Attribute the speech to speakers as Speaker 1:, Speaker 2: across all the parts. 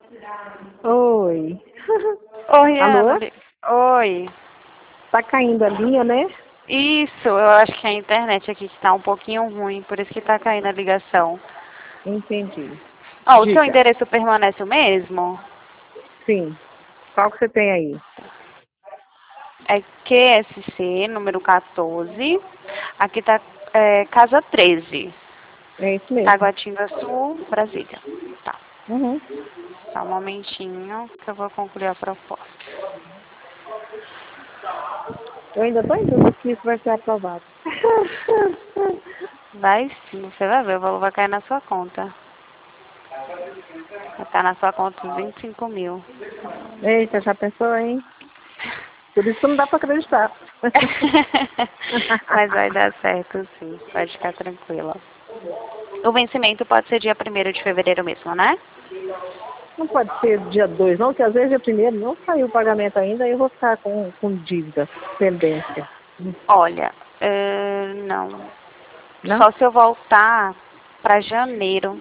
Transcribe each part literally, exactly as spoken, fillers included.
Speaker 1: Oi.
Speaker 2: Oi, Ana.
Speaker 1: Alô?
Speaker 2: li- Oi.
Speaker 1: Tá caindo a linha, né?
Speaker 2: Isso, eu acho que a internet aqui está um pouquinho ruim, por isso que está caindo a ligação.
Speaker 1: Entendi.
Speaker 2: Ó, o seu
Speaker 1: Diga.
Speaker 2: endereço permanece o mesmo?
Speaker 1: Sim. Qual que você tem aí?
Speaker 2: É Q S C, número quatorze. Aqui tá é, Casa treze.
Speaker 1: É isso mesmo.
Speaker 2: Taguatinga Sul, Brasília. Tá.
Speaker 1: Uhum.
Speaker 2: Só um momentinho que eu vou concluir a proposta.
Speaker 1: Eu ainda tô em dúvida se isso vai ser aprovado.
Speaker 2: Vai sim, você vai ver, o valor vai cair na sua conta. Vai estar na sua conta uns vinte e cinco mil.
Speaker 1: Eita, já pensou, hein? Por isso que não dá pra acreditar.
Speaker 2: Mas vai dar certo sim, pode ficar tranquila. O vencimento pode ser dia primeiro de fevereiro mesmo, né?
Speaker 1: Não pode ser dia dois, não, que às vezes é primeiro, não saiu o pagamento ainda e eu vou ficar com, com dívida, pendência.
Speaker 2: Olha, eh, não.
Speaker 1: Não?
Speaker 2: Só se eu voltar para janeiro.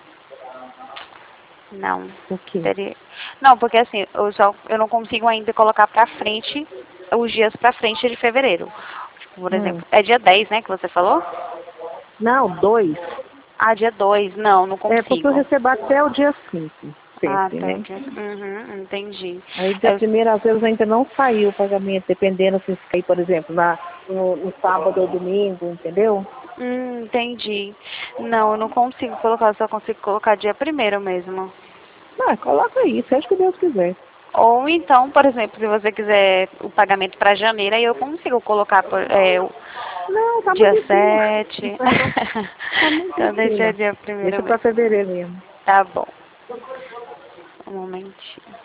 Speaker 2: Não.
Speaker 1: O quê?
Speaker 2: Teria... Não, porque assim, eu, só, eu não consigo ainda colocar para frente os dias para frente de fevereiro. Tipo, por
Speaker 1: Hum.
Speaker 2: exemplo, é dia dez, né, que você falou?
Speaker 1: Não, dois.
Speaker 2: Ah, dia dois. Não, não
Speaker 1: É porque eu
Speaker 2: consigo.
Speaker 1: recebo até o dia cinco,
Speaker 2: Ah,
Speaker 1: sempre,
Speaker 2: tá.
Speaker 1: né?
Speaker 2: dia- Uhum, entendi.
Speaker 1: Aí dia
Speaker 2: Eu
Speaker 1: primeiro, às vezes, ainda não saiu o pagamento, dependendo se sair, por exemplo, na, no, no sábado ou domingo, entendeu?
Speaker 2: Hum, entendi. Não, eu não consigo colocar, eu só consigo colocar dia primeiro mesmo.
Speaker 1: Ah, coloca aí, seja o que Deus quiser.
Speaker 2: Ou então, por exemplo, se você quiser o pagamento para janeiro, aí eu consigo colocar por, é, o
Speaker 1: Não, tá muito
Speaker 2: dia
Speaker 1: em cima.
Speaker 2: sete.
Speaker 1: Tá muito em
Speaker 2: Então deixa
Speaker 1: cima.
Speaker 2: dia primeiro
Speaker 1: Deixa pra
Speaker 2: mesmo.
Speaker 1: fevereiro mesmo.
Speaker 2: Tá bom. Um momentinho.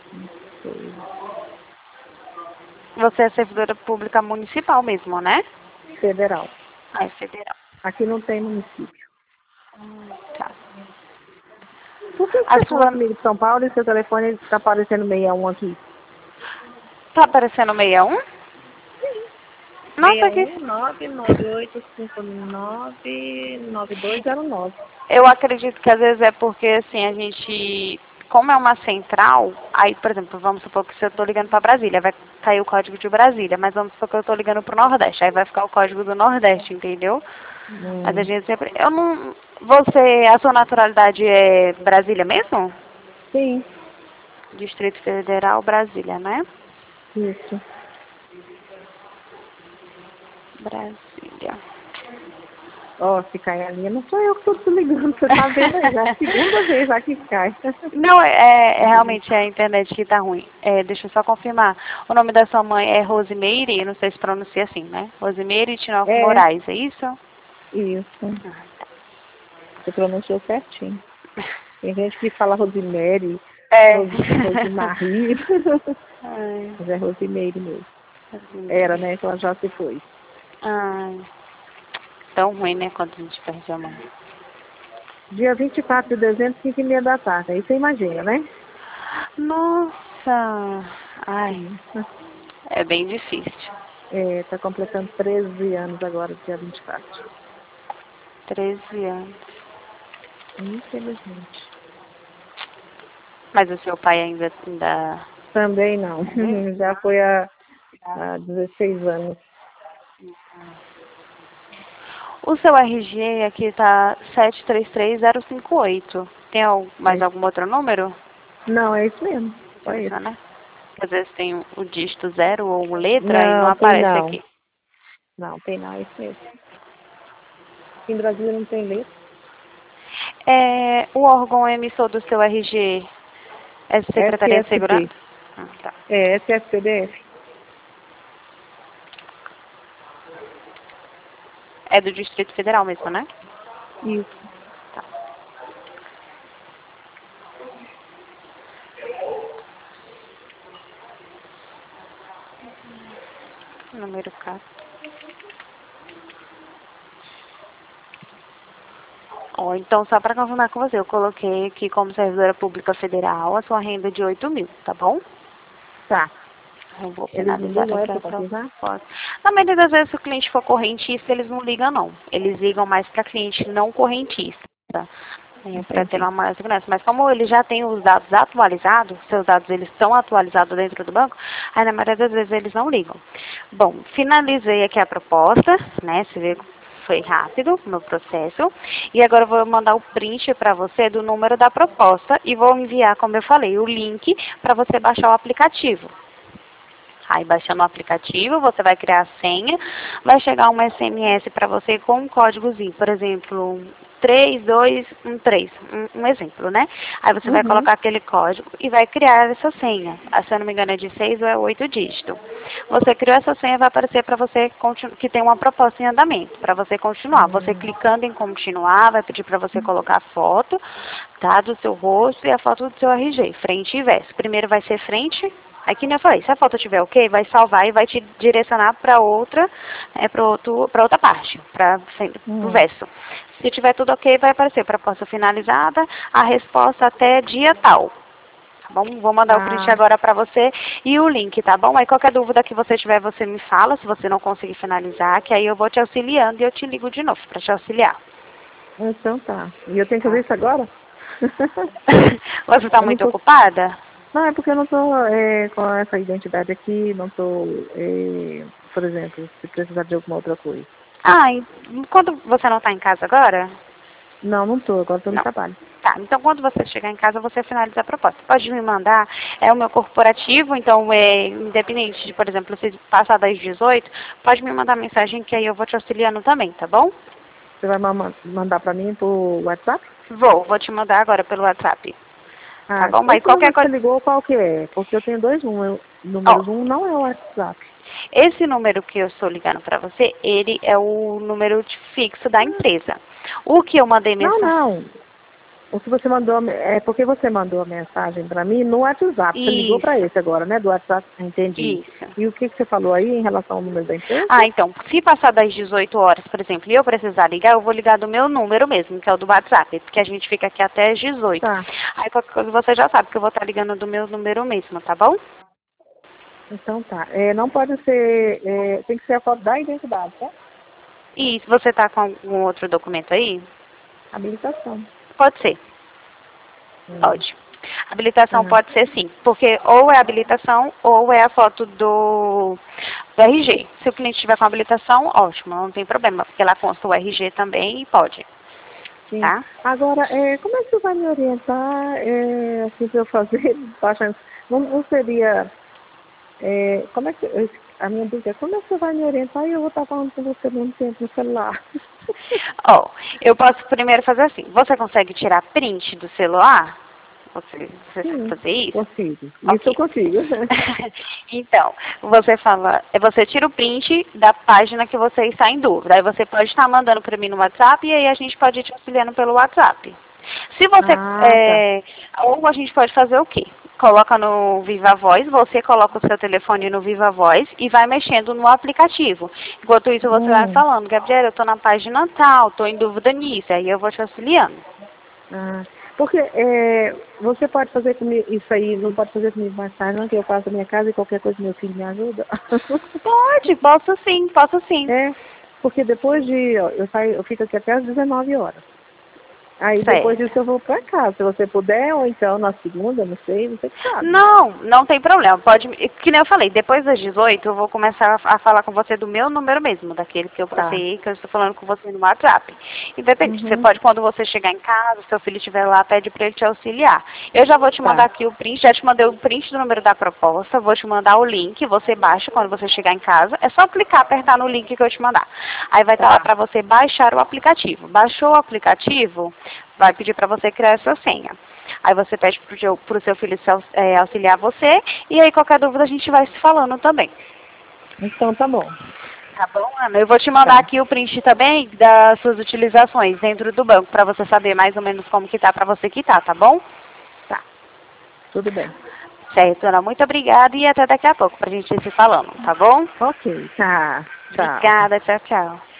Speaker 2: Você é servidora pública municipal mesmo, né?
Speaker 1: Federal.
Speaker 2: Ah, é federal.
Speaker 1: Aqui não tem município.
Speaker 2: Hum, tá.
Speaker 1: Por que que
Speaker 2: A
Speaker 1: você fala
Speaker 2: sua
Speaker 1: comigo de São Paulo e seu telefone está aparecendo sessenta e um aqui?
Speaker 2: tá aparecendo sessenta e um? Nossa, que
Speaker 1: sessenta e um, nove nove oito cinco nove nove dois zero nove.
Speaker 2: eu acredito que às vezes é porque assim, a gente, como é uma central, aí, por exemplo, vamos supor que se eu estou ligando para Brasília, vai cair o código de Brasília, mas vamos supor que eu estou ligando para o Nordeste, aí vai ficar o código do Nordeste, entendeu? Mas a
Speaker 1: Hum,
Speaker 2: gente sempre. Eu não. Você, a sua naturalidade é Brasília mesmo?
Speaker 1: sim,
Speaker 2: Distrito Federal, Brasília, né?
Speaker 1: isso.
Speaker 2: Brasília.
Speaker 1: Ó, se cai a linha, não sou eu que estou te ligando, você tá vendo aí, já é a segunda vez já que cai.
Speaker 2: Não, é, é realmente a internet que tá ruim. É, deixa eu só confirmar. O nome da sua mãe é Rosimeire, não sei se pronuncia assim, né? Rosimeire Tinoco
Speaker 1: É,
Speaker 2: Moraes, é isso?
Speaker 1: isso. Você pronunciou certinho. Tem gente que fala Rosemary,
Speaker 2: É.
Speaker 1: Ros Rosemarie,
Speaker 2: Ai,
Speaker 1: mas é Rosimeire mesmo. Era,
Speaker 2: Rosimeire.
Speaker 1: né, que ela já se foi.
Speaker 2: Ai, tão ruim, né, quando a gente perde a mãe.
Speaker 1: Dia vinte e quatro de dezembro, cinco e meia da tarde. Aí você imagina, né?
Speaker 2: Nossa! Ai,
Speaker 1: Sim.
Speaker 2: é bem difícil.
Speaker 1: É, tá completando treze anos agora, dia vinte e quatro.
Speaker 2: Treze anos.
Speaker 1: Infelizmente.
Speaker 2: Mas o seu pai ainda, ainda
Speaker 1: Também não.
Speaker 2: tá vivo?
Speaker 1: Já foi há, há dezesseis anos.
Speaker 2: O seu R G aqui tá sete três três zero cinco oito. Tem al-
Speaker 1: É
Speaker 2: mais
Speaker 1: isso.
Speaker 2: algum outro número?
Speaker 1: Não, é isso mesmo. Só isso.
Speaker 2: Interessante, né? Às vezes tem o o dígito zero ou letra e não
Speaker 1: Não, tem
Speaker 2: aparece
Speaker 1: não.
Speaker 2: aqui.
Speaker 1: Não, tem não, é isso mesmo. Aqui em Brasília não tem letra.
Speaker 2: É, o órgão emissor do seu R G é Secretaria de Segurança?
Speaker 1: S S P.
Speaker 2: Ah, tá.
Speaker 1: É, S S P D F.
Speaker 2: É do Distrito Federal mesmo, né?
Speaker 1: Isso.
Speaker 2: Tá. Número quatro. Ó, então, só para confirmar com você, eu coloquei aqui como servidora pública federal a sua renda de oito mil, tá bom?
Speaker 1: Tá.
Speaker 2: Eu vou
Speaker 1: Eles me
Speaker 2: finalizar
Speaker 1: ligam, é
Speaker 2: aqui a
Speaker 1: pra confirmar?
Speaker 2: proposta. Na maioria das vezes, se o cliente for correntista, eles não ligam, não. Eles ligam mais para cliente não correntista. É, para ter uma maior segurança. Mas como ele já tem os dados atualizados, seus dados eles estão atualizados dentro do banco, aí na maioria das vezes eles não ligam. Bom, finalizei aqui a proposta, né? Você vê que foi rápido o meu processo. E agora eu vou mandar o print para você do número da proposta e vou enviar, como eu falei, o link para você baixar o aplicativo. Aí, baixando o aplicativo, você vai criar a senha, vai chegar um S M S para você com um códigozinho, por exemplo, três dois um três, um, um exemplo, né? Aí você
Speaker 1: Uhum.
Speaker 2: vai colocar aquele código e vai criar essa senha. Ah, se eu não me engano é de seis ou é oito dígitos. Você criou essa senha, vai aparecer para você que tem uma proposta em andamento, para você continuar. Você clicando em continuar, vai pedir para você colocar a foto, tá, do seu rosto e a foto do seu R G, frente e verso. Primeiro vai ser frente. Aí, que nem eu falei, se a foto estiver ok, vai salvar e vai te direcionar para outra, é, para outra parte, para o verso. Se tiver tudo ok, vai aparecer proposta finalizada, a resposta até dia tal. Tá bom? Vou mandar
Speaker 1: Ah.
Speaker 2: o print agora para você e o link, tá bom? Aí qualquer dúvida que você tiver, você me fala, se você não conseguir finalizar, que aí eu vou te auxiliando e eu te ligo de novo para te auxiliar.
Speaker 1: Então tá. E eu tenho que fazer isso agora?
Speaker 2: Você está muito
Speaker 1: tô...
Speaker 2: ocupada?
Speaker 1: Não, é porque eu não estou é, com essa identidade aqui, não estou, é, por exemplo, se precisar de alguma outra coisa.
Speaker 2: Ah, e quando você não está em casa agora?
Speaker 1: Não, não estou, agora estou no
Speaker 2: Não.
Speaker 1: trabalho.
Speaker 2: Tá, então quando você chegar em casa, você finaliza a proposta. Pode me mandar, é o meu corporativo, então é independente de, por exemplo, se passar das dezoito, pode me mandar mensagem que aí eu vou te auxiliando também, tá bom?
Speaker 1: Você vai ma mandar para mim por WhatsApp?
Speaker 2: Vou, vou te mandar agora pelo WhatsApp.
Speaker 1: Ah,
Speaker 2: Tá bom? Mas
Speaker 1: esse
Speaker 2: qualquer
Speaker 1: número que você
Speaker 2: coisa...
Speaker 1: ligou, qual que é? Porque eu tenho dois números.
Speaker 2: Ó,
Speaker 1: Números. Um não é o WhatsApp.
Speaker 2: esse número que eu estou ligando para você, ele é o número de fixo da empresa. O que eu mandei
Speaker 1: Não,
Speaker 2: mensagem...
Speaker 1: não. O que você mandou, é porque você mandou a mensagem para mim no WhatsApp. Você ligou para
Speaker 2: Isso,
Speaker 1: esse agora, né? Do WhatsApp, entendi.
Speaker 2: isso.
Speaker 1: E o que, que você falou aí em relação ao número da empresa?
Speaker 2: Ah, então, se passar das dezoito horas, por exemplo, e eu precisar ligar, eu vou ligar do meu número mesmo, que é o do WhatsApp, porque a gente fica aqui até as dezoito.
Speaker 1: Tá.
Speaker 2: Aí qualquer coisa você já sabe que eu vou estar ligando do meu número mesmo, tá bom?
Speaker 1: Então tá. É, não pode ser, é, tem que ser a foto da identidade, tá?
Speaker 2: E se você tá com algum outro documento aí?
Speaker 1: Habilitação.
Speaker 2: Pode ser,
Speaker 1: Hum.
Speaker 2: pode. Habilitação
Speaker 1: Ah.
Speaker 2: pode ser sim, porque ou é habilitação ou é a foto do, do R G. Se o cliente tiver com habilitação, ótimo, não tem problema, porque lá consta o R G também e pode.
Speaker 1: Sim.
Speaker 2: Tá?
Speaker 1: Agora, é, como é que você vai me orientar, é, assim, para eu fazer, baixando, não, não seria, é, como é que, eu- a minha dúvida é, como é que você vai me orientar e eu vou estar falando com você ao mesmo tempo no celular?
Speaker 2: Ó, eu posso primeiro fazer assim, você consegue tirar print do celular? Você, você sabe
Speaker 1: Sim,
Speaker 2: fazer isso?
Speaker 1: consigo. Isso
Speaker 2: Ok.
Speaker 1: eu consigo.
Speaker 2: Então, você fala, você tira o print da página que você está em dúvida. Aí você pode estar mandando para mim no WhatsApp e aí a gente pode ir te auxiliando pelo WhatsApp. Se você,
Speaker 1: Ah,
Speaker 2: é, ou a gente pode fazer o quê? Coloca no Viva Voz, você coloca o seu telefone no Viva Voz e vai mexendo no aplicativo. Enquanto isso você
Speaker 1: hum.
Speaker 2: vai falando, Gabriela, eu estou na página tal, estou em dúvida nisso, aí eu vou te auxiliando.
Speaker 1: Ah, porque é, você pode fazer comigo isso aí, não pode fazer comigo mais tarde, não, que eu faço a minha casa e qualquer coisa meu filho me ajuda.
Speaker 2: Pode, posso sim, posso sim.
Speaker 1: É, porque depois de, ó, eu saio, eu fico aqui até às dezenove horas. Aí depois
Speaker 2: Certo.
Speaker 1: disso eu vou pra casa, se você puder, ou então na segunda, não sei, você que sabe.
Speaker 2: Não, não tem problema. Pode, que nem eu falei, depois das dezoito eu vou começar a, a falar com você do meu número mesmo, daquele que eu
Speaker 1: Tá.
Speaker 2: passei, que eu estou falando com você no WhatsApp. Independente,
Speaker 1: Uhum.
Speaker 2: você pode, quando você chegar em casa, seu filho estiver lá, pede para ele te auxiliar. Eu já vou te
Speaker 1: Tá.
Speaker 2: mandar aqui o print, já te mandei o print do número da proposta, vou te mandar o link, você baixa quando você chegar em casa, é só clicar, apertar no link que eu te mandar. Aí vai estar
Speaker 1: Tá.
Speaker 2: lá para você baixar o aplicativo. Baixou o aplicativo, vai pedir para você criar essa senha. Aí você pede para o seu filho se aux, é, auxiliar você, e aí qualquer dúvida a gente vai se falando também.
Speaker 1: Então tá bom.
Speaker 2: Tá bom, Ana? Eu vou te mandar
Speaker 1: Tá.
Speaker 2: aqui o print também das suas utilizações dentro do banco, para você saber mais ou menos como que tá para você quitar, tá bom?
Speaker 1: Tá. Tudo bem.
Speaker 2: Certo, Ana. Muito obrigada e até daqui a pouco para a gente ir se falando, tá bom?
Speaker 1: Ok, tá. Tchau.
Speaker 2: Obrigada, tchau, tchau.